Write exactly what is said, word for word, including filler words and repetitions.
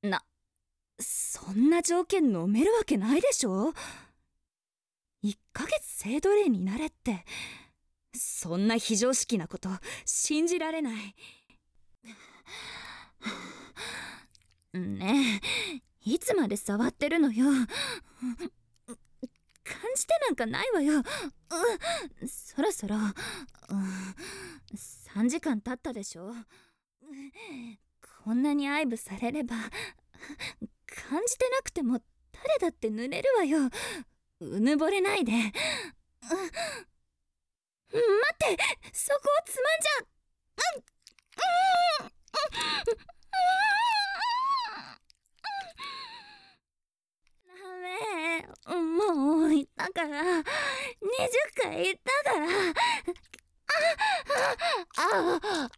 な、そんな条件飲めるわけないでしょ。いっかげつ性奴隷になれって、そんな非常識なこと信じられない。ねえ、いつまで触ってるのよ。感じてなんかないわよ。うそろそろ、うん、さんじかん経ったでしょ。こんなに愛撫されれば感じてなくても誰だって濡れるわよ。うぬぼれないで。待って、そこをつまんじゃ。ダメ、もう言ったから、にじゅっかい言ったから。あああ